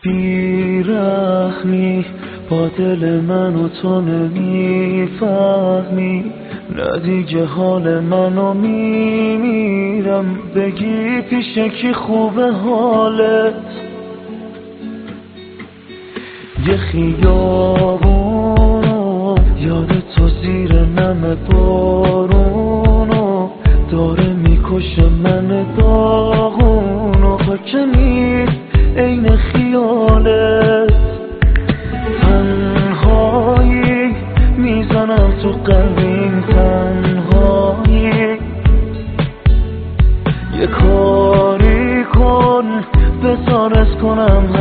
بیرحمی با دل من و تو نمیفهمی، نه دیگه حال منو میمیرم. بگی پیش کی خوبه حالت، یه خیابونو یاد تو زیر نم بارونو داره میکشه من داغونو. خاک نیست عین خیالت، تنهایی میزنم تو قلبیم، تنهایی. یه کاری کن بذار از کنم